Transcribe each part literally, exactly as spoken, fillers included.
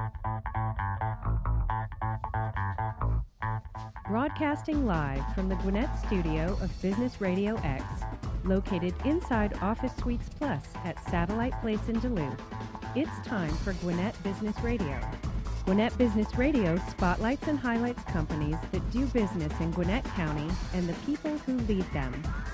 Broadcasting live from the Gwinnett studio of Business Radio X, located inside Office Suites Plus at Satellite Place in Duluth. It's time for Gwinnett Business Radio. Gwinnett Business Radio spotlights and highlights companies that do business in Gwinnett County and the people who lead them.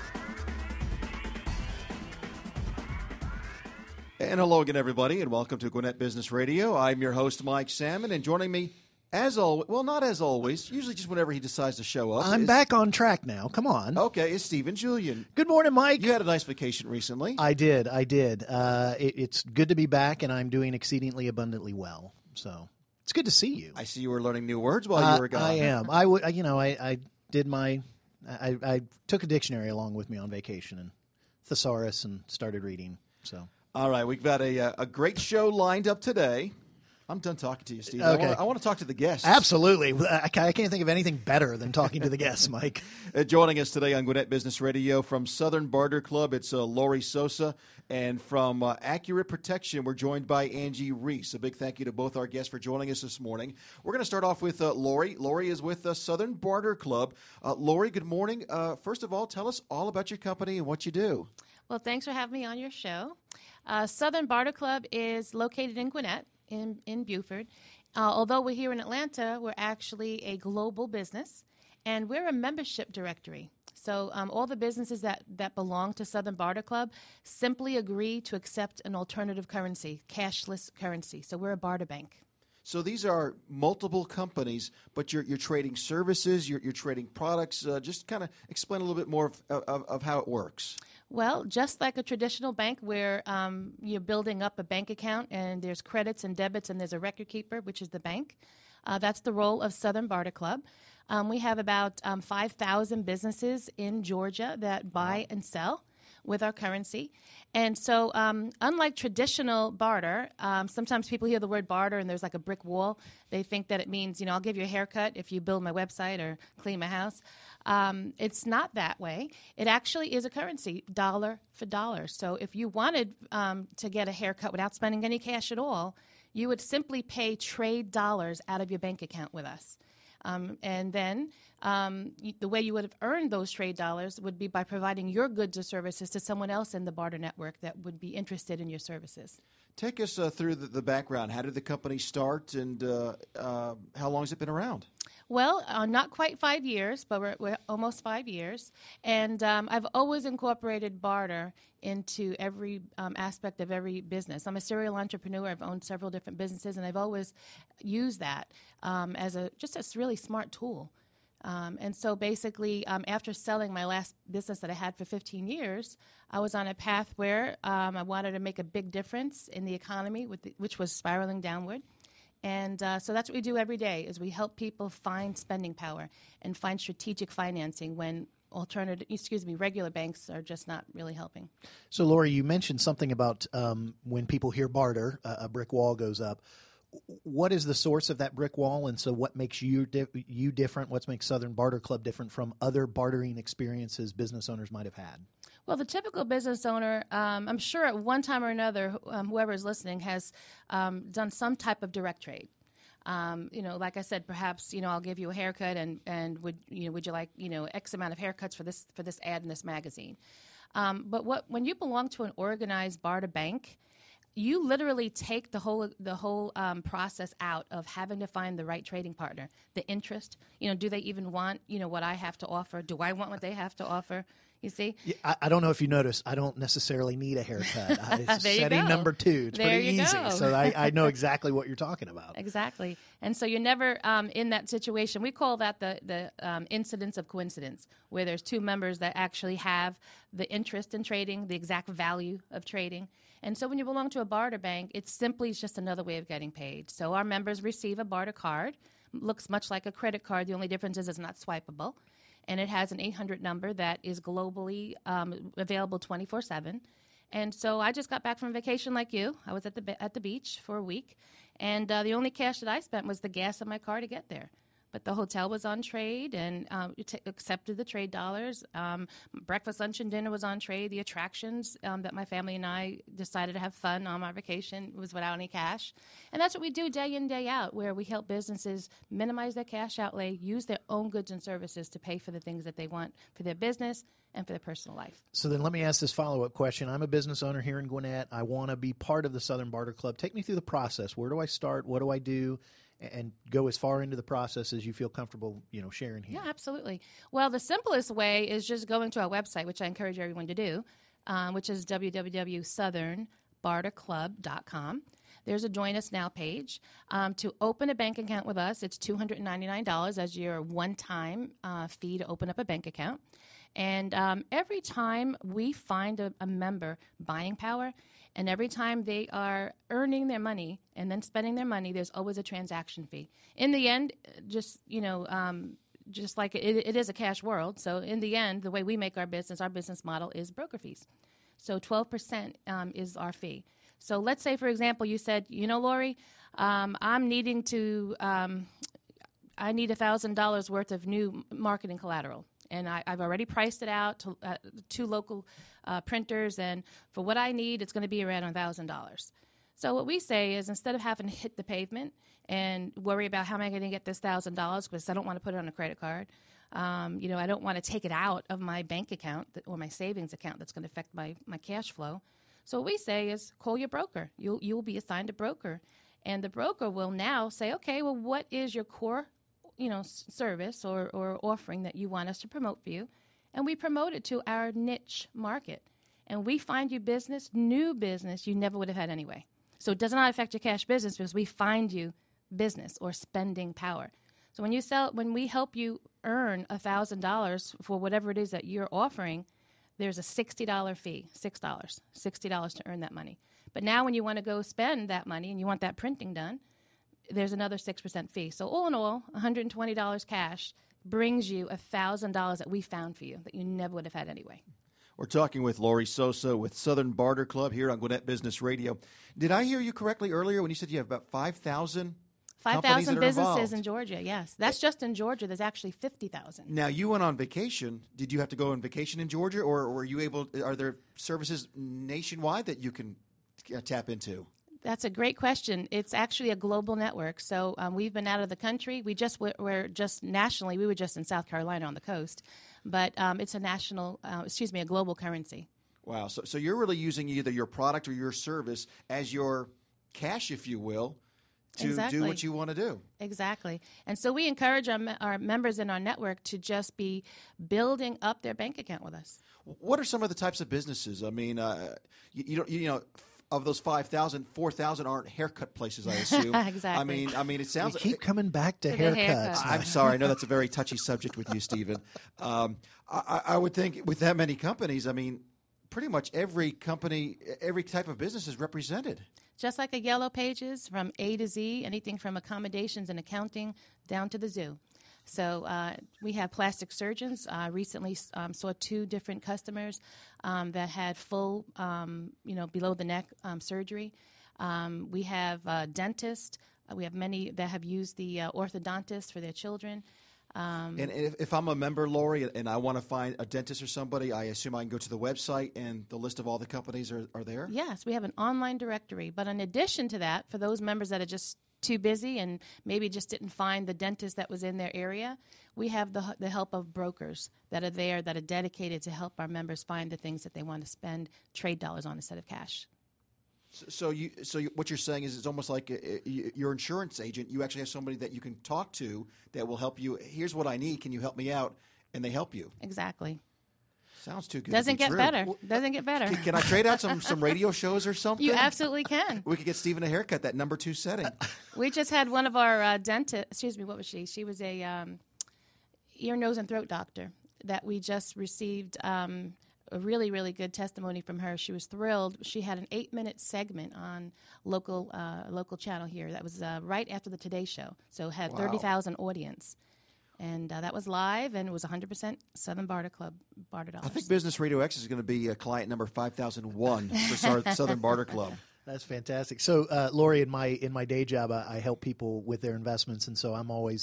And hello again, everybody, and welcome to Gwinnett Business Radio. I'm your host, Mike Salmon, and joining me, as always, well, not as always, usually just whenever he decides to show up. I'm is, back on track now. Come on. Okay, it's Stephen Julian. Good morning, Mike. You had a nice vacation recently. I did. I did. Uh, it, it's good to be back, and I'm doing exceedingly abundantly well. So it's good to see you. I see you were learning new words while uh, you were gone. I am. I would. You know, I, I did my. I, I took a dictionary along with me on vacation and thesaurus and started reading. So. All right, we've got a a great show lined up today. I'm done talking to you, Steve. Okay. I want, to, I want to talk to the guests. Absolutely. I can't think of anything better than talking to the guests, Mike. Uh, joining us today on Gwinnett Business Radio from Southern Barter Club, it's uh, Lori Sosa. And from uh, Accurate Protection, we're joined by Angie Reese. A big thank you to both our guests for joining us this morning. We're going to start off with uh, Lori. Lori is with uh, Southern Barter Club. Uh, Lori, good morning. Uh, first of all, tell us all about your company and what you do. Well, thanks for having me on your show. Uh, Southern Barter Club is located in Gwinnett, in, in Beaufort. Uh, although we're here in Atlanta, we're actually a global business, and we're a membership directory. So um, all the businesses that, that belong to Southern Barter Club simply agree to accept an alternative currency, cashless currency. So we're a barter bank. So these are multiple companies, but you're you're trading services, you're you're trading products. Uh, just kind of explain a little bit more of, of, of how it works. Well, just like a traditional bank where um, you're building up a bank account and there's credits and debits and there's a record keeper, which is the bank, uh, that's the role of Southern Barter Club. Um, we have about um, five thousand businesses in Georgia that buy and sell with our currency. And so um, unlike traditional barter, um, sometimes people hear the word barter and there's like a brick wall. They think that it means, you know, I'll give you a haircut if you build my website or clean my house. Um, it's not that way. It actually is a currency, dollar for dollar. So if you wanted um, to get a haircut without spending any cash at all, you would simply pay trade dollars out of your bank account with us. Um, and then um, you, the way you would have earned those trade dollars would be by providing your goods or services to someone else in the barter network that would be interested in your services. Take us uh, through the, the background. How did the company start, and uh, uh, how long has it been around? Well, uh, not quite five years, but we're, we're almost five years. And um, I've always incorporated barter into every um, aspect of every business. I'm a serial entrepreneur. I've owned several different businesses, and I've always used that um, as a just a really smart tool. Um, and so basically, um, after selling my last business that I had for fifteen years, I was on a path where um, I wanted to make a big difference in the economy, with the, which was spiraling downward. And uh, so that's what we do every day, is we help people find spending power and find strategic financing when alternative, excuse me, regular banks are just not really helping. So, Lori, you mentioned something about um, when people hear barter, uh, a brick wall goes up. What is the source of that brick wall, and so what makes you di- you different? What makes Southern Barter Club different from other bartering experiences business owners might have had? Well, the typical business owner, um, I'm sure at one time or another, um, whoever is listening has um, done some type of direct trade. Um, you know, like I said, perhaps, you know, I'll give you a haircut, and, and would you know, would you like, you know, X amount of haircuts for this for this ad in this magazine? Um, but what when you belong to an organized barter bank, you literally take the whole the whole um, process out of having to find the right trading partner, the interest. You know, do they even want, you know, what I have to offer? Do I want what they have to offer? You see? Yeah, I, I don't know if you noticed, I don't necessarily need a haircut. I, it's there you setting go. number two. It's there pretty you easy. Go. So I, I know exactly what you're talking about. Exactly. And so you're never um, in that situation. We call that the, the um, incidence of coincidence, where there's two members that actually have the interest in trading, the exact value of trading. And so when you belong to a barter bank, it's simply just another way of getting paid. So our members receive a barter card. Looks much like a credit card. The only difference is it's not swipeable. And it has an eight hundred number that is globally um, available twenty-four seven. And so I just got back from vacation like you. I was at the at the beach for a week. And uh, the only cash that I spent was the gas in my car to get there. but the hotel was on trade and um, t- accepted the trade dollars. Um, breakfast, lunch, and dinner was on trade. The attractions um, that my family and I decided to have fun on my vacation was without any cash. And that's what we do day in, day out, where we help businesses minimize their cash outlay, use their own goods and services to pay for the things that they want for their business and for their personal life. So then let me ask this follow-up question. I'm a business owner here in Gwinnett. I want to be part of the Southern Barter Club. Take me through the process. Where do I start? What do I do? And go as far into the process as you feel comfortable, you know, sharing here. Yeah, absolutely. Well, the simplest way is just going to our website, which I encourage everyone to do, um, which is w w w dot southern barter club dot com. There's a Join Us Now page. Um, to open a bank account with us, it's two hundred ninety-nine dollars as your one-time uh, fee to open up a bank account. And um, every time we find a, a member buying power, and every time they are earning their money and then spending their money, there's always a transaction fee. In the end, just, you know, um, just like it, it is a cash world. So in the end, the way we make our business, our business model is broker fees. So twelve percent um, is our fee. So let's say, for example, you said, you know, Lori, um, I'm needing to, um, I need one thousand dollars worth of new marketing collateral. And I, I've already priced it out to uh, two local uh, printers, and for what I need, it's going to be around one thousand dollars. So what we say is, instead of having to hit the pavement and worry about how am I going to get this one thousand dollars, because I don't want to put it on a credit card, um, you know, I don't want to take it out of my bank account that, or my savings account that's going to affect my, my cash flow. So what we say is, call your broker. You'll, you'll be assigned a broker. And the broker will now say, okay, well, what is your core you know, service or, or offering that you want us to promote for you, and we promote it to our niche market. And we find you business, new business you never would have had anyway. So it does not affect your cash business because we find you business or spending power. So when you sell, when we help you earn one thousand dollars for whatever it is that you're offering, there's a sixty dollars fee, six dollars, sixty dollars to earn that money. But now when you want to go spend that money and you want that printing done, there's another six percent fee. So all in all, one hundred twenty dollars cash brings you one thousand dollars that we found for you that you never would have had anyway. We're talking with Lori Sosa with Southern Barter Club here on Gwinnett Business Radio. Did I hear you correctly earlier when you said you have about five thousand five thousand businesses in Georgia, yes. That's just in Georgia. There's actually fifty thousand. Now, you went on vacation. Did you have to go on vacation in Georgia, or were you able, are there services nationwide that you can uh, tap into? That's a great question. It's actually a global network. So um, we've been out of the country. We just were, we're just nationally. We were just in South Carolina on the coast, but um, it's a national, uh, excuse me, a global currency. Wow. So, so you're really using either your product or your service as your cash, if you will, to exactly. do what you want to do. Exactly. And so we encourage our, our members in our network to just be building up their bank account with us. What are some of the types of businesses? I mean, uh, you, you don't, you know. Of those five thousand, four thousand aren't haircut places, I assume. Exactly. I mean, I mean, it sounds. We keep coming back to, to haircuts. haircuts. I'm sorry. I know that's a very touchy subject with you, Stephen. Um, I, I would think with that many companies, I mean, pretty much every company, every type of business is represented. Just like a Yellow Pages, from A to Z, anything from accommodations and accounting down to the zoo. So uh, we have plastic surgeons. I uh, recently um, saw two different customers um, that had full, um, you know, below-the-neck um, surgery. Um, we have uh, dentists. Uh, we have many that have used the uh, orthodontist for their children. Um, and if, if I'm a member, Lori, and I want to find a dentist or somebody, I assume I can go to the website and the list of all the companies are, are there? Yes, we have an online directory. But in addition to that, for those members that are just too busy and maybe just didn't find the dentist that was in their area, we have the the help of brokers that are there that are dedicated to help our members find the things that they want to spend trade dollars on instead of cash. So, so you, so you, what you're saying is it's almost like a, a, your insurance agent. You actually have somebody that you can talk to that will help you. Here's what I need. Can you help me out? And they help you. Exactly. Sounds too good. Doesn't to be get true. better. Doesn't get better. Can, can I trade out some, some radio shows or something? You absolutely can. We could get Stephen a haircut, that number two setting. We just had one of our uh, dentists, excuse me, what was she? She was a um, ear, nose, and throat doctor that we just received um, a really, really good testimony from her. She was thrilled. She had an eight-minute segment on local uh, local channel here. That was uh, right after the Today Show, so it had Wow. thirty thousand audience. And uh, that was live, and it was one hundred percent Southern Barter Club barter dollars. I think Business Radio X is going to be uh, client number five thousand one for Southern Barter Club. That's fantastic. So, uh, Lori, in my in my day job, I, I help people with their investments, and so I'm always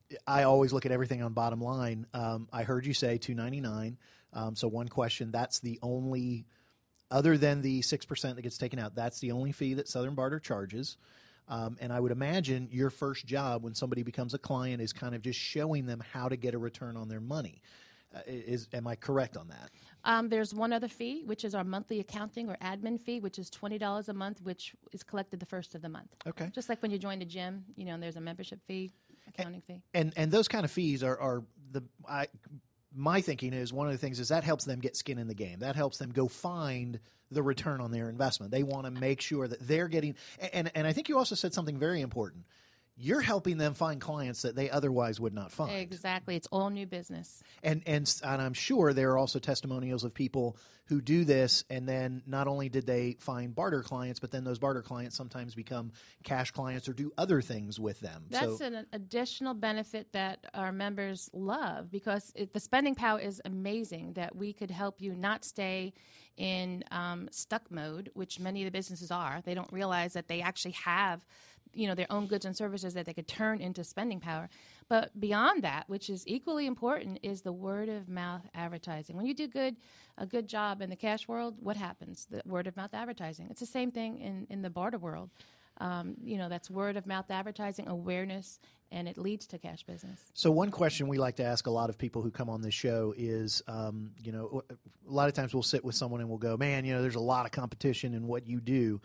I always look at everything on bottom line. Um, I heard you say two ninety-nine. Um, so one question, that's the only, other than the six percent that gets taken out, that's the only fee that Southern Barter charges. Um, and I would imagine your first job when somebody becomes a client is kind of just showing them how to get a return on their money. Uh, is am I correct on that? Um, there's one other fee, which is our monthly accounting or admin fee, which is twenty dollars a month, which is collected the first of the month. Okay. Just like when you join a gym, you know, and there's a membership fee, accounting fee. And and those kind of fees are, are the I my thinking is one of the things is that helps them get skin in the game. That helps them go find the return on their investment. They want to make sure that they're getting and and I think you also said something very important. You're helping them find clients that they otherwise would not find. Exactly. It's all new business. And, and and I'm sure there are also testimonials of people who do this, and then not only did they find barter clients, but then those barter clients sometimes become cash clients or do other things with them. That's so, an additional benefit that our members love because it, the spending power is amazing that we could help you not stay in um, stuck mode, which many of the businesses are. They don't realize that they actually have you know, their own goods and services that they could turn into spending power. But beyond that, which is equally important, is the word of mouth advertising. When you do good, a good job in the cash world, what happens? The word of mouth advertising. It's the same thing in, in the barter world. Um, you know, that's word of mouth advertising, awareness, and it leads to cash business. So one question we like to ask a lot of people who come on this show is, um, you know, a lot of times we'll sit with someone and we'll go, man, you know, there's a lot of competition in what you do.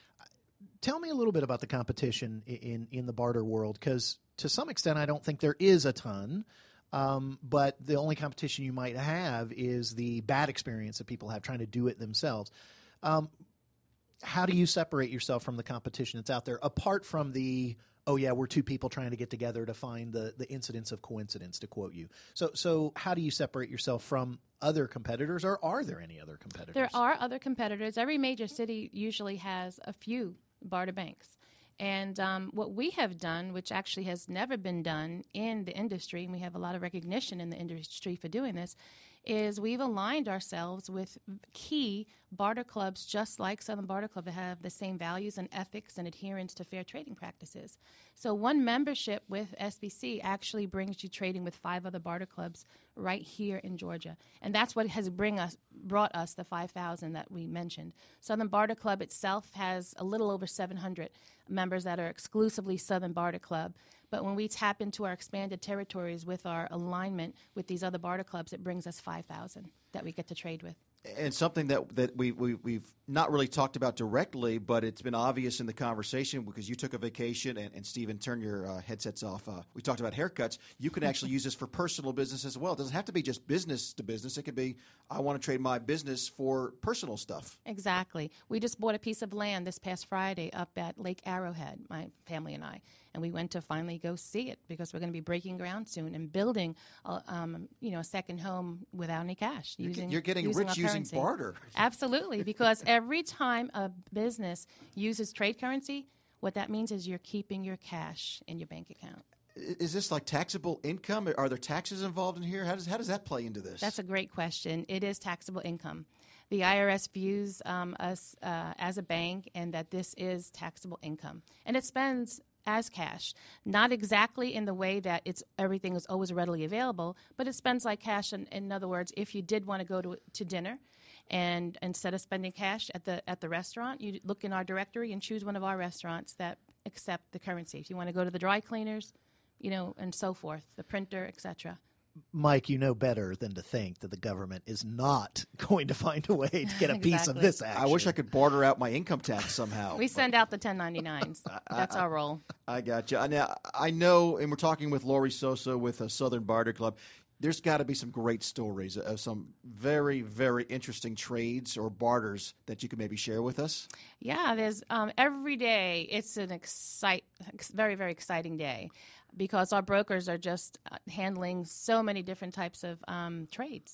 Tell me a little bit about the competition in, in the barter world, because to some extent I don't think there is a ton, um, but the only competition you might have is the bad experience that people have trying to do it themselves. Um, how do you separate yourself from the competition that's out there, apart from the, oh, yeah, we're two people trying to get together to find the, the incidence of coincidence, to quote you. So, so how do you separate yourself from other competitors, or are there any other competitors? There are other competitors. Every major city usually has a few barter banks. And um, what we have done, which actually has never been done in the industry, and we have a lot of recognition in the industry for doing this, is we've aligned ourselves with key barter clubs just like Southern Barter Club that have the same values and ethics and adherence to fair trading practices. So one membership with S B C actually brings you trading with five other barter clubs right here in Georgia. And that's what has bring us, brought us the five thousand that we mentioned. Southern Barter Club itself has a little over seven hundred members that are exclusively Southern Barter Club. But when we tap into our expanded territories with our alignment with these other barter clubs, it brings us five thousand that we get to trade with. And something that that we, we we've not really talked about directly, but it's been obvious in the conversation because you took a vacation, and, and Stephen, turn your uh, headsets off. Uh, we talked about haircuts. You can actually use this for personal business as well. It doesn't have to be just business to business. It could be, I want to trade my business for personal stuff. Exactly. We just bought a piece of land this past Friday up at Lake Arrowhead, my family and I, and we went to finally go see it because we're going to be breaking ground soon and building, a, um, you know, a second home without any cash. You're, using, you're getting using rich using barter. Absolutely, because every time a business uses trade currency, what that means is you're keeping your cash in your bank account. Is this like taxable income? Are there taxes involved in here? How does how does that play into this? That's a great question. It is taxable income. The I R S views um, us uh, as a bank and that this is taxable income. And it spends as cash, not exactly in the way that it's everything is always readily available, but it spends like cash. In, in other words, if you did want to go to, to dinner, and instead of spending cash at the at the restaurant, you look in our directory and choose one of our restaurants that accept the currency. If you want to go to the dry cleaners, you know, and so forth, the printer, et cetera. Mike, you know better than to think that the government is not going to find a way to get a Exactly. piece of this action. I wish I could barter out my income tax somehow. We send out the ten ninety-nines. That's our role. I got you. Now, I know, and we're talking with Lori Sosa with a Southern Barter Club. There's got to be some great stories of some very, very interesting trades or barters that you could maybe share with us. Yeah, there's um, every day. It's an excite, very, very exciting day because our brokers are just handling so many different types of um, trades.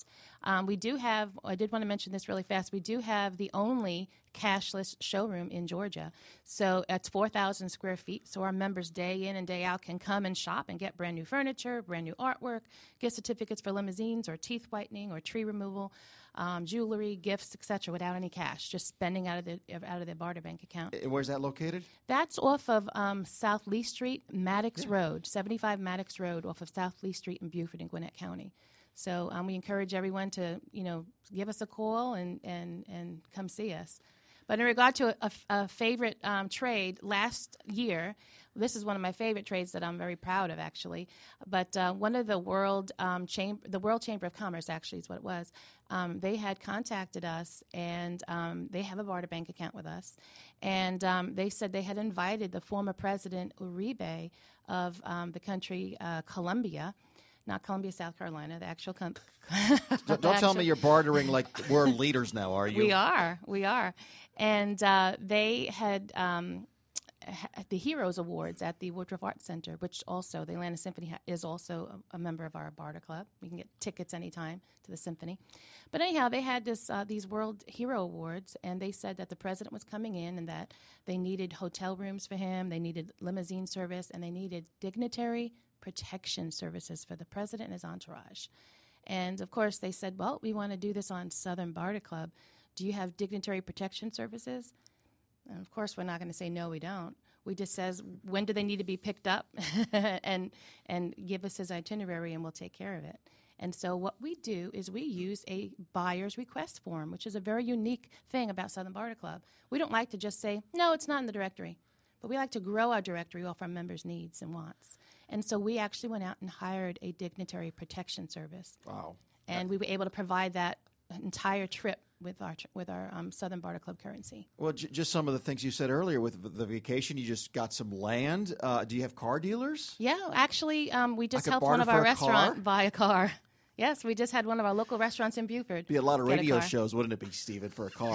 Um, we do have, I did want to mention this really fast, we do have the only cashless showroom in Georgia. So it's four thousand square feet, so our members day in and day out can come and shop and get brand new furniture, brand new artwork, gift certificates for limousines or teeth whitening or tree removal, um, jewelry, gifts, et cetera, without any cash, just spending out of the out of their barter bank account. And where's that located? That's off of um, South Lee Street, Maddox yeah. Road, seventy-five Maddox Road, off of South Lee Street in Beaufort in Gwinnett County. So um, we encourage everyone to, you know, give us a call and, and, and come see us. But in regard to a, a favorite um, trade, last year, this is one of my favorite trades that I'm very proud of, actually. But uh, one of the World um, Chamber, the World Chamber of Commerce, actually, is what it was. Um, they had contacted us, and um, they have a barter bank account with us. And um, they said they had invited the former president Uribe of um, the country uh, Colombia. Not Columbia, South Carolina, the actual country. Don't, don't tell me you're bartering like world leaders now, are you? We are. We are. And uh, they had um, ha- the Heroes Awards at the Woodruff Arts Center, which also, the Atlanta Symphony ha- is also a, a member of our barter club. You can get tickets anytime to the symphony. But anyhow, they had this uh, these World Hero Awards, and they said that the president was coming in and that they needed hotel rooms for him, they needed limousine service, and they needed dignitary protection services for the president and his entourage. And, of course, they said, well, we want to do this on Southern Barter Club. Do you have dignitary protection services? And, of course, we're not going to say, no, we don't. We just says, when do they need to be picked up? and and give us his itinerary, and we'll take care of it. And so what we do is we use a buyer's request form, which is a very unique thing about Southern Barter Club. We don't like to just say, no, it's not in the directory. But we like to grow our directory off our members' needs and wants. And so we actually went out and hired a dignitary protection service. Wow. And we were able to provide that entire trip with our with our um, Southern Barter Club currency. Well, j- just some of the things you said earlier with the vacation. You just got some land. Uh, do you have car dealers? Yeah, actually, um, we just I could helped one of barter our for a restaurants car? buy a car. Yes, we just had one of our local restaurants in Beaufort. Be a lot of get a radio car. shows, wouldn't it be, Stephen, for a car?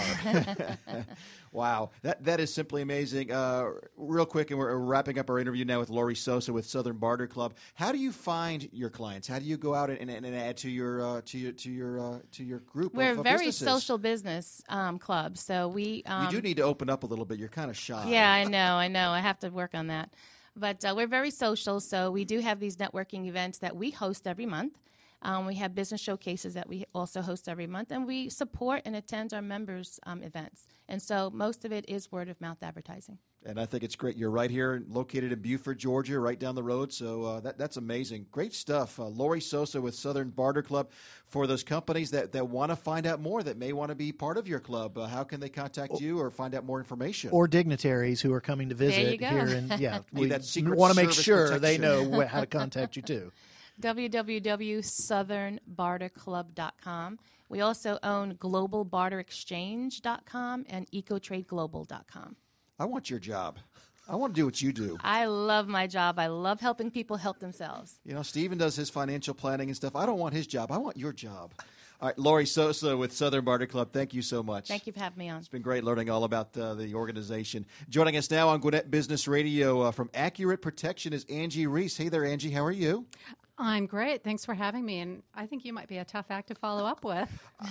Wow, that that is simply amazing. Uh, real quick, and we're wrapping up our interview now with Lori Sosa with Southern Barter Club. How do you find your clients? How do you go out and, and, and add to your uh, to your to your uh, to your group? We're of, a of very businesses? social business um, club, so we. Um, You do need to open up a little bit. You're kind of shy. Yeah, I know, I know. I have to work on that. But uh, we're very social, so we do have these networking events that we host every month. Um, we have business showcases that we also host every month, and we support and attend our members' um, events. And so most of it is word-of-mouth advertising. And I think it's great. You're right here, located in Beaufort, Georgia, right down the road. So uh, that, that's amazing. Great stuff. Uh, Lori Sosa with Southern Barter Club. For those companies that, that want to find out more, that may want to be part of your club, uh, how can they contact you or find out more information? Or dignitaries who are coming to visit you go. here. And yeah, Need we that Secret want to make Service sure they protection. know wh- how to contact you too. w w w dot southern barter club dot com. We also own global barter exchange dot com and eco trade global dot com. I want your job. I want to do what you do. I love my job. I love helping people help themselves. You know, Stephen does his financial planning and stuff. I don't want his job. I want your job. All right, Lori Sosa with Southern Barter Club, thank you so much. Thank you for having me on. It's been great learning all about uh, the organization. Joining us now on Gwinnett Business Radio uh, from Accurate Protection is Angie Reese. Hey there, Angie. How are you? I'm great. Thanks for having me. And I think you might be a tough act to follow up with.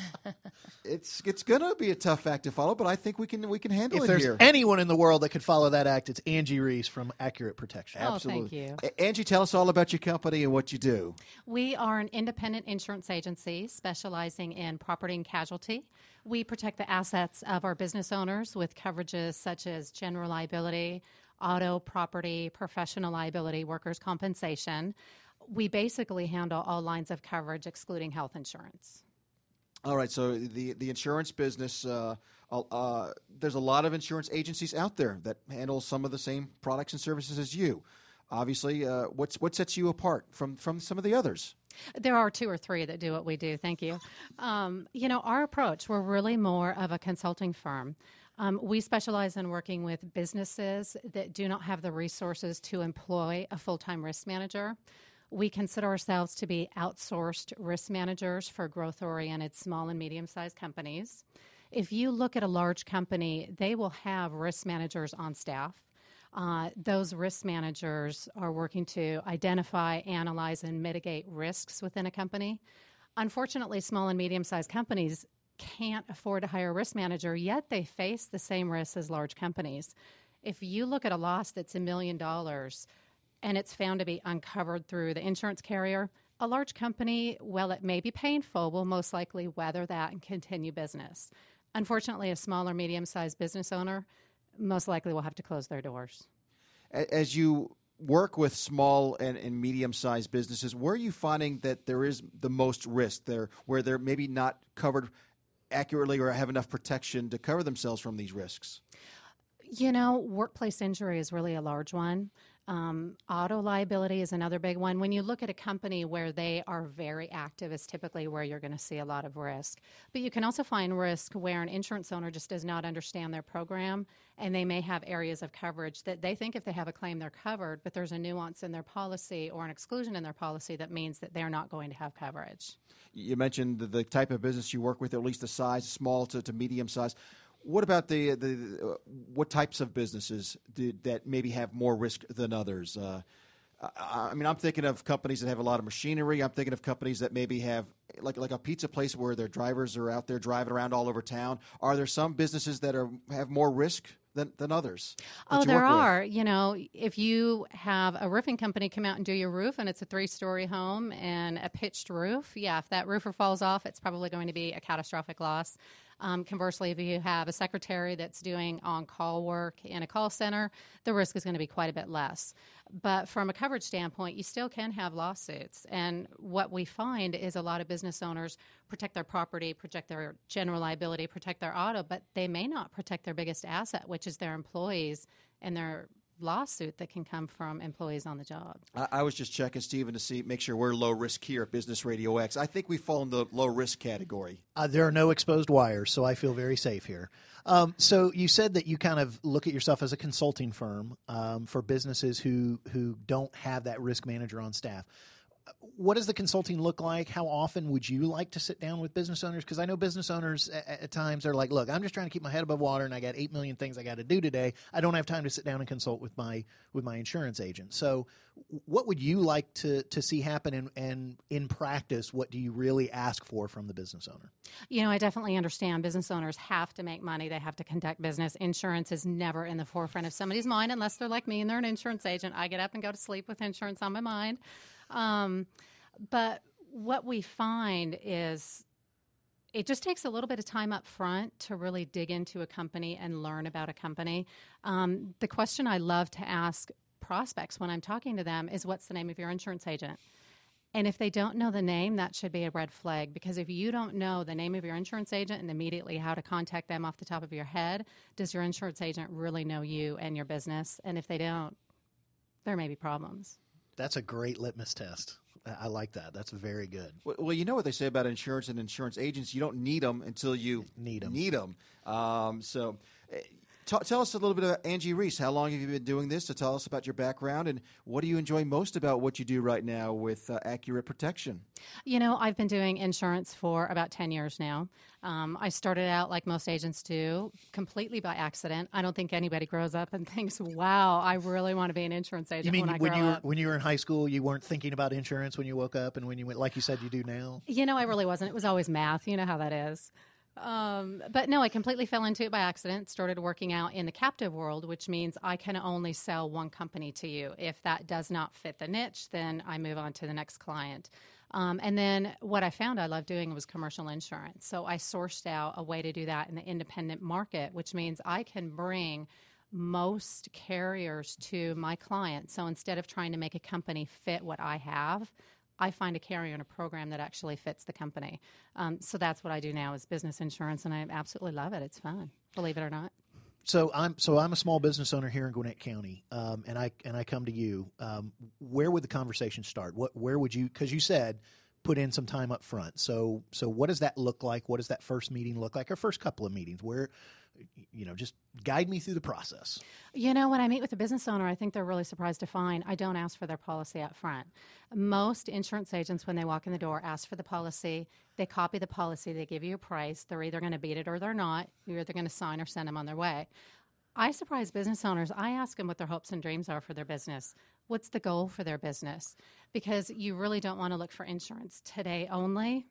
It's it's going to be a tough act to follow, but I think we can we can handle If it there's here. anyone in the world that could follow that act, it's Angie Reese from Accurate Protection. Oh, Absolutely. thank you. A- Angie, tell us all about your company and what you do. We are an independent insurance agency specializing in property and casualty. We protect the assets of our business owners with coverages such as general liability, auto, property, professional liability, workers' compensation. We basically handle all lines of coverage excluding health insurance. All right, so the the insurance business, uh, uh, there's a lot of insurance agencies out there that handle some of the same products and services as you. Obviously, uh, what's what sets you apart from, from some of the others? There are two or three that do what we do. Thank you. Um, you know, our approach, we're really more of a consulting firm. Um, we specialize in working with businesses that do not have the resources to employ a full-time risk manager. We consider ourselves to be outsourced risk managers for growth-oriented small and medium-sized companies. If you look at a large company, they will have risk managers on staff. Uh, those risk managers are working to identify, analyze, and mitigate risks within a company. Unfortunately, small and medium-sized companies can't afford to hire a risk manager, yet they face the same risks as large companies. If you look at a loss that's a million dollars and it's found to be uncovered through the insurance carrier, a large company, while it may be painful, will most likely weather that and continue business. Unfortunately, a small or medium-sized business owner most likely will have to close their doors. As you work with small and, and medium-sized businesses, where are you finding that there is the most risk there, where they're maybe not covered accurately or have enough protection to cover themselves from these risks? You know, workplace injury is really a large one. Um, auto liability is another big one. When you look at a company where they are very active is typically where you're going to see a lot of risk. But you can also find risk where an insurance owner just does not understand their program, and they may have areas of coverage that they think if they have a claim they're covered, but there's a nuance in their policy or an exclusion in their policy that means that they're not going to have coverage. You mentioned the, the type of business you work with, or at least the size, small to, to medium size. What about the, the uh, what types of businesses do, that maybe have more risk than others? Uh, I, I mean, I'm thinking of companies that have a lot of machinery. I'm thinking of companies that maybe have, like like a pizza place where their drivers are out there driving around all over town. Are there some businesses that are have more risk than, than others? Oh, there are. You know, if you have a roofing company come out and do your roof and it's a three-story home and a pitched roof, yeah, if that roofer falls off, it's probably going to be a catastrophic loss. Um, conversely, if you have a secretary that's doing on-call work in a call center, the risk is going to be quite a bit less. But from a coverage standpoint, you still can have lawsuits. And what we find is a lot of business owners protect their property, protect their general liability, protect their auto, but they may not protect their biggest asset, which is their employees and their lawsuit that can come from employees on the job. I, I was just checking, Stephen, to see make sure we're low risk here at Business Radio X. I think we fall in the low risk category. Uh, there are no exposed wires, so I feel very safe here. Um, so you said that you kind of look at yourself as a consulting firm um, for businesses who who don't have that risk manager on staff. What does the consulting look like? How often would you like to sit down with business owners? Because I know business owners at, at times are like, look, I'm just trying to keep my head above water and I got eight million things I got to do today. I don't have time to sit down and consult with my with my insurance agent. So what would you like to, to see happen? And, and in practice, what do you really ask for from the business owner? You know, I definitely understand business owners have to make money. They have to conduct business. Insurance is never in the forefront of somebody's mind unless they're like me and they're an insurance agent. I get up and go to sleep with insurance on my mind. Um, but what we find is it just takes a little bit of time up front to really dig into a company and learn about a company. Um, the question I love to ask prospects when I'm talking to them is, what's the name of your insurance agent? And if they don't know the name, that should be a red flag, because if you don't know the name of your insurance agent and immediately how to contact them off the top of your head, does your insurance agent really know you and your business? And if they don't, there may be problems. That's a great litmus test. I like that. That's very good. Well, you know what they say about insurance and insurance agents. You don't need them until you need them. Need them. Um, so t- tell us a little bit about Angie Reese. How long have you been doing this? To tell us about your background, and what do you enjoy most about what you do right now with uh, Accurate Protection? You know, I've been doing insurance for about ten years now. Um, I started out, like most agents do, completely by accident. I don't think anybody grows up and thinks, wow, I really want to be an insurance agent you mean when I when grow you were, up. when you were in high school, you weren't thinking about insurance when you woke up, and when you went, like you said, you do now? You know, I really wasn't. It was always math. You know how that is. Um, but no, I completely fell into it by accident, started working out in the captive world, which means I can only sell one company to you. If that does not fit the niche, then I move on to the next client. Um, and then what I found I loved doing was commercial insurance. So I sourced out a way to do that in the independent market, which means I can bring most carriers to my clients. So instead of trying to make a company fit what I have, I find a carrier and a program that actually fits the company. Um, so that's what I do now is business insurance, and I absolutely love it. It's fun, believe it or not. So I'm so I'm a small business owner here in Gwinnett County, um, and I and I come to you. Um, where would the conversation start? What where would you? Because you said put in some time up front. So so what does that look like? What does that first meeting look like? Or first couple of meetings? Where, you know, just guide me through the process. You know, when I meet with a business owner, I think they're really surprised to find I don't ask for their policy up front. Most insurance agents, when they walk in the door, ask for the policy. They copy the policy. They give you a price. They're either going to beat it or they're not. You're either going to sign or send them on their way. I surprise business owners. I ask them what their hopes and dreams are for their business. What's the goal for their business? Because you really don't want to look for insurance today only.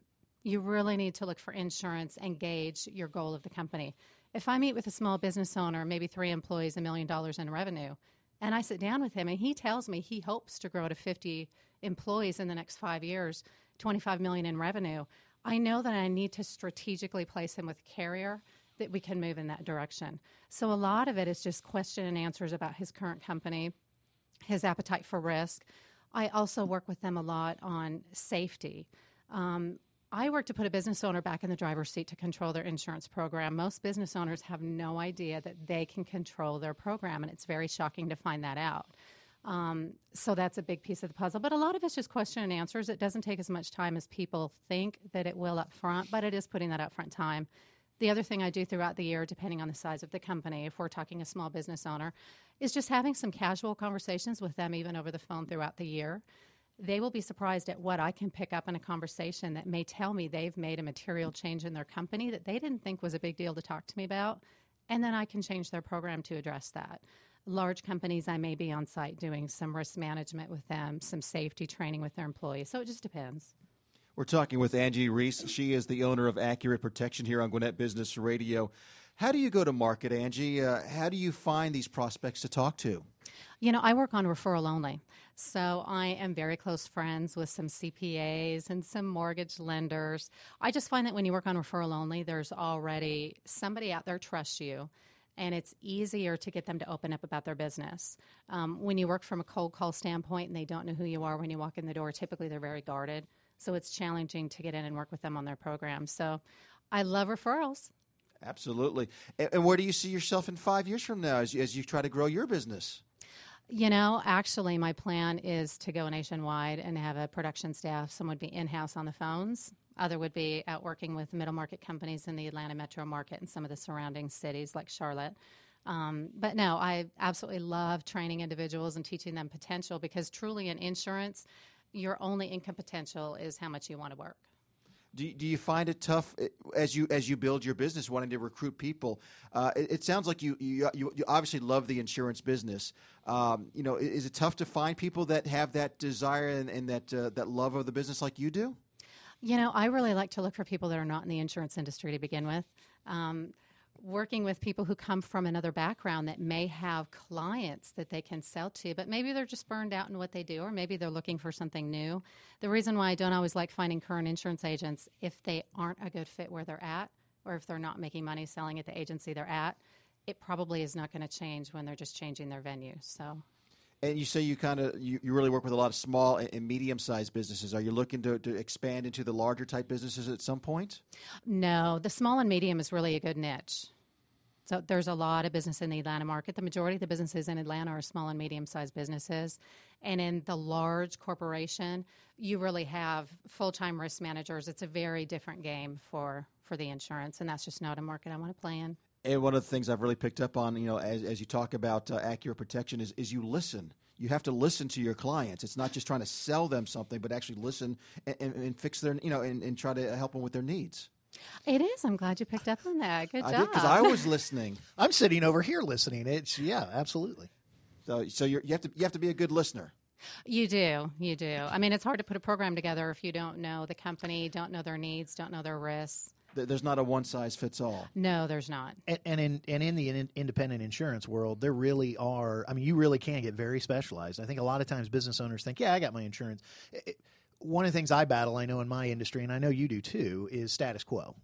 You really need to look for insurance and gauge your goal of the company. If I meet with a small business owner, maybe three employees, a million dollars in revenue, and I sit down with him and he tells me he hopes to grow to fifty employees in the next five years, twenty-five million in revenue, I know that I need to strategically place him with a carrier that we can move in that direction. So a lot of it is just question and answers about his current company, his appetite for risk. I also work with them a lot on safety. Um, I work to put a business owner back in the driver's seat to control their insurance program. Most business owners have no idea that they can control their program, and it's very shocking to find that out. Um, so that's a big piece of the puzzle. But a lot of it's just question and answers. It doesn't take as much time as people think that it will up front, but it is putting that up front time. The other thing I do throughout the year, depending on the size of the company, if we're talking a small business owner, is just having some casual conversations with them even over the phone throughout the year. They will be surprised at what I can pick up in a conversation that may tell me they've made a material change in their company that they didn't think was a big deal to talk to me about, and then I can change their program to address that. Large companies, I may be on site doing some risk management with them, some safety training with their employees. So it just depends. We're talking with Angie Reese. She is the owner of Accurate Protection here on Gwinnett Business Radio. How do you go to market, Angie? Uh, how do you find these prospects to talk to? You know, I work on referral only. So I am very close friends with some C P As and some mortgage lenders. I just find that when you work on referral only, there's already somebody out there trusts you, and it's easier to get them to open up about their business. Um, when you work from a cold call standpoint and they don't know who you are when you walk in the door, typically they're very guarded. So it's challenging to get in and work with them on their program. So I love referrals. Absolutely. And, and where do you see yourself in five years from now as you, as you try to grow your business? You know, actually, my plan is to go nationwide and have a production staff. Some would be in-house on the phones. Other would be out working with middle market companies in the Atlanta metro market and some of the surrounding cities like Charlotte. Um, but no, I absolutely love training individuals and teaching them potential, because truly in insurance, your only income potential is how much you want to work. Do you, do you find it tough as you as you build your business, wanting to recruit people? Uh, it, it sounds like you, you you you obviously love the insurance business. Um, you know, is it tough to find people that have that desire and, and that uh, that love of the business like you do? You know, I really like to look for people that are not in the insurance industry to begin with. Um, working with people who come from another background that may have clients that they can sell to, but maybe they're just burned out in what they do, or maybe they're looking for something new. The reason why I don't always like finding current insurance agents, if they aren't a good fit where they're at, or if they're not making money selling at the agency they're at, it probably is not going to change when they're just changing their venue. So. And you say you kind of you, you really work with a lot of small and medium-sized businesses. Are you looking to, to expand into the larger type businesses at some point? No, the small and medium is really a good niche. So there's a lot of business in the Atlanta market. The majority of the businesses in Atlanta are small and medium-sized businesses. And in the large corporation, you really have full-time risk managers. It's a very different game for, for the insurance, and that's just not a market I want to play in. And one of the things I've really picked up on, you know, as, as you talk about uh, Accurate Protection is, is you listen. You have to listen to your clients. It's not just trying to sell them something, but actually listen and, and, and fix their, you know, and, and try to help them with their needs. It is. I'm glad you picked up on that. Good I job. did, because I was listening. I'm sitting over here listening. It's yeah, absolutely. So, so you're, you have to you have to be a good listener. You do. You do. I mean, it's hard to put a program together if you don't know the company, don't know their needs, don't know their risks. There's not a one size fits all. No, there's not. And, and in and in the in, independent insurance world, there really are. I mean, you really can get very specialized. I think a lot of times business owners think, "Yeah, I got my insurance." It, one of the things I battle, I know in my industry, and I know you do too, is status quo.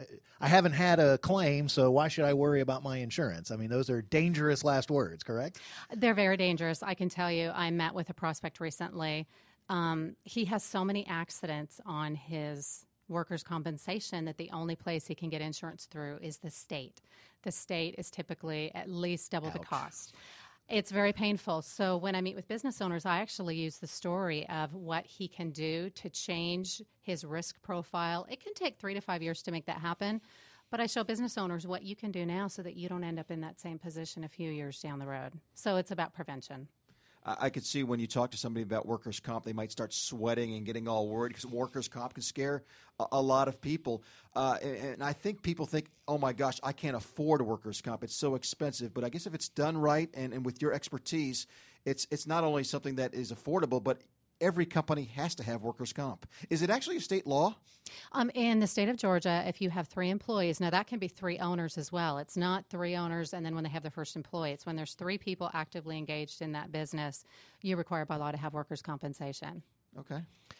I haven't had a claim, so why should I worry about my insurance? I mean, those are dangerous last words, correct? They're very dangerous. I can tell you, I met with a prospect recently. Um, he has so many accidents on his workers' compensation that the only place he can get insurance through is the state. The state is typically at least double Ouch. the cost. It's very painful. So when I meet with business owners, I actually use the story of what he can do to change his risk profile. It can take three to five years to make that happen, but I show business owners what you can do now so that you don't end up in that same position a few years down the road. So it's about prevention. I could see when you talk to somebody about workers' comp, they might start sweating and getting all worried because workers' comp can scare a, a lot of people. Uh, and, and I think people think, oh, my gosh, I can't afford workers' comp. It's so expensive. But I guess if it's done right and, and with your expertise, it's it's not only something that is affordable, but every company has to have workers' comp. Is it actually a state law? Um, in the state of Georgia, if you have three employees, now that can be three owners as well. It's not three owners and then when they have their first employee. It's when there's three people actively engaged in that business, you're required by law to have workers' compensation. Okay.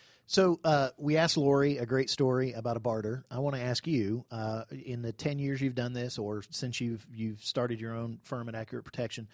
So uh, we asked Lori a great story about a barter. I want to ask you, uh, in the ten years you've done this or since you've you've started your own firm at Accurate Protection,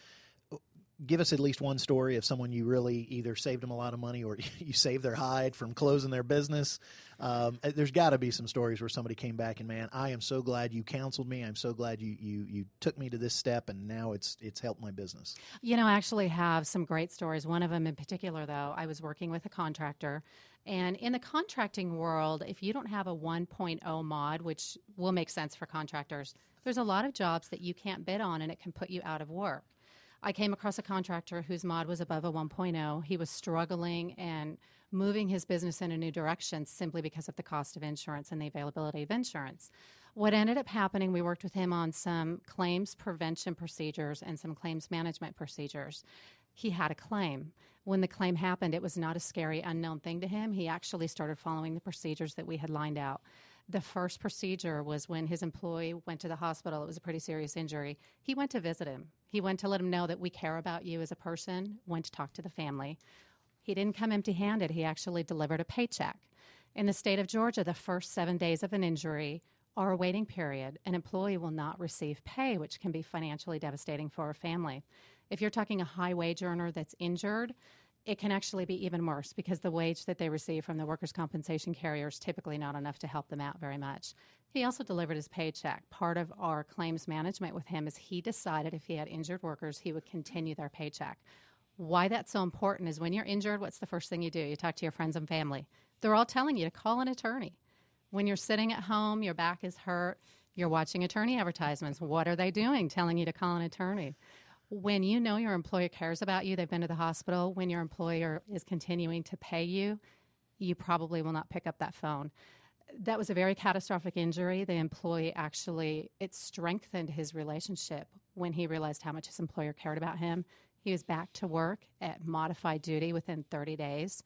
give us at least one story of someone you really either saved them a lot of money or you saved their hide from closing their business. Um, there's got to be some stories where somebody came back and, man, I am so glad you counseled me. I'm so glad you you you took me to this step, and now it's it's helped my business. You know, I actually have some great stories. One of them in particular, though, I was working with a contractor. And in the contracting world, if you don't have a one point oh mod, which will make sense for contractors, there's a lot of jobs that you can't bid on, and it can put you out of work. I came across a contractor whose mod was above a one point oh. He was struggling and moving his business in a new direction simply because of the cost of insurance and the availability of insurance. What ended up happening, we worked with him on some claims prevention procedures and some claims management procedures. He had a claim. When the claim happened, it was not a scary, unknown thing to him. He actually started following the procedures that we had lined out. The first procedure was when his employee went to the hospital. It was a pretty serious injury. He went to visit him. He went to let him know that we care about you as a person, went to talk to the family. He didn't come empty-handed. He actually delivered a paycheck. In the state of Georgia, the first seven days of an injury are a waiting period. An employee will not receive pay, which can be financially devastating for a family. If you're talking a high-wage earner that's injured, it can actually be even worse because the wage that they receive from the workers' compensation carrier is typically not enough to help them out very much. He also delivered his paycheck. Part of our claims management with him is he decided if he had injured workers, he would continue their paycheck. Why that's so important is when you're injured, what's the first thing you do? You talk to your friends and family. They're all telling you to call an attorney. When you're sitting at home, your back is hurt, you're watching attorney advertisements. What are they doing? Telling you to call an attorney. When you know your employer cares about you, they've been to the hospital, when your employer is continuing to pay you, you probably will not pick up that phone. That was a very catastrophic injury. The employee actually, it strengthened his relationship when he realized how much his employer cared about him. He was back to work at modified duty within thirty days,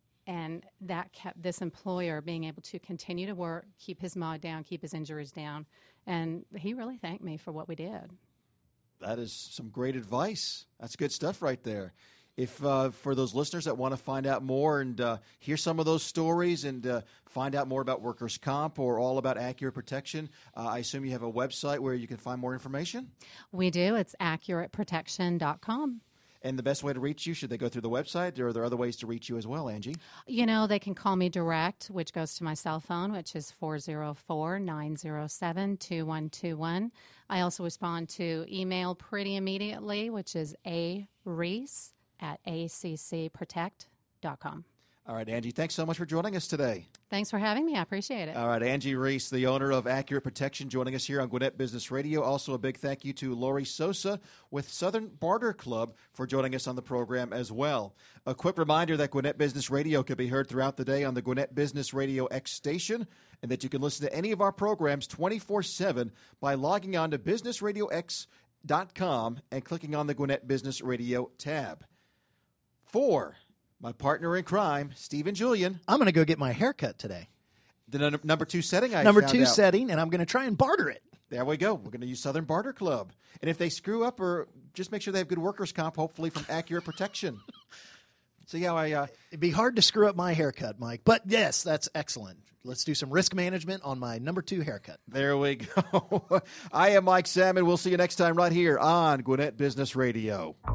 and that kept this employer being able to continue to work, keep his mod down, keep his injuries down, and he really thanked me for what we did. That is some great advice. That's good stuff right there. If uh, for those listeners that want to find out more and uh, hear some of those stories and uh, find out more about workers' comp or all about Accurate Protection, uh, I assume you have a website where you can find more information? We do. It's accurate protection dot com. And the best way to reach you, should they go through the website, or are there other ways to reach you as well, Angie? You know, they can call me direct, which goes to my cell phone, which is four oh four, nine oh seven, two one two one. I also respond to email pretty immediately, which is a reese at a c c protect dot com. All right, Angie, thanks so much for joining us today. Thanks for having me. I appreciate it. All right, Angie Reese, the owner of Accurate Protection, joining us here on Gwinnett Business Radio. Also, a big thank you to Lori Sosa with Southern Barter Club for joining us on the program as well. A quick reminder that Gwinnett Business Radio can be heard throughout the day on the Gwinnett Business Radio X station, and that you can listen to any of our programs twenty-four seven by logging on to business radio x dot com and clicking on the Gwinnett Business Radio tab. For my partner in crime, Stephen Julian. I'm going to go get my hair cut today. The n- number two setting I Number found two out. setting, and I'm going to try and barter it. There we go. We're going to use Southern Barter Club. And if they screw up, or just make sure they have good workers' comp, hopefully from Accurate Protection. See how I... Uh, It'd be hard to screw up my haircut, Mike. But yes, that's excellent. Let's do some risk management on my number two haircut. there we go. I am Mike Salmon. We'll see you next time right here on Gwinnett Business Radio.